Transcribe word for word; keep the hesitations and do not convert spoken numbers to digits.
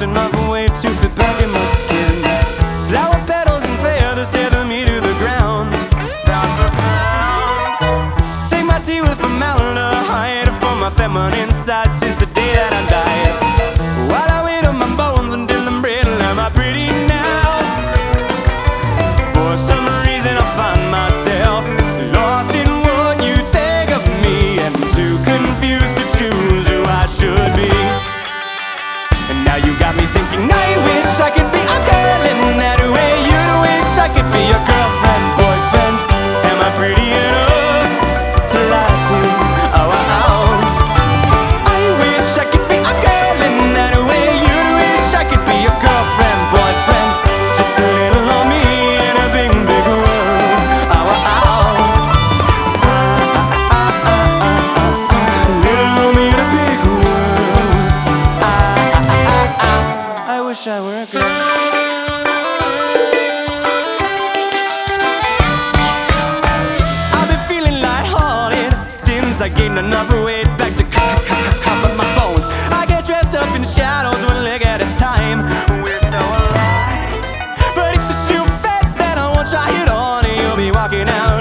just another way to fit back in my skin. Flower petals and feathers tether me to the ground. Take my tea with formaldehyde for my feminine side since the day that I died. While I wait on my bones until I'm brittle, am I pretty now? For some reason I find myself lost in what you think of me, and too confused to choose who I should be. And now you got me thinking, I wish I could be a girl in that way. You wish I could be your girlfriend, boyfriend. Am I pretty enough to lie to? Oh, oh, oh. I wish I could be a girl in that way. You wish I could be your girlfriend, boyfriend. Just a little on me in a big, big world. Oh, oh, oh. Ah, ah, ah, ah, ah, ah. Just a little on me in a big world. Ah, ah, ah, ah. I wish I were a girl. I gained enough weight back to cover my bones. I get dressed up in shadows one leg at a time. We're so alive. But if the shoe fits, then I won't try it on. You'll be walking out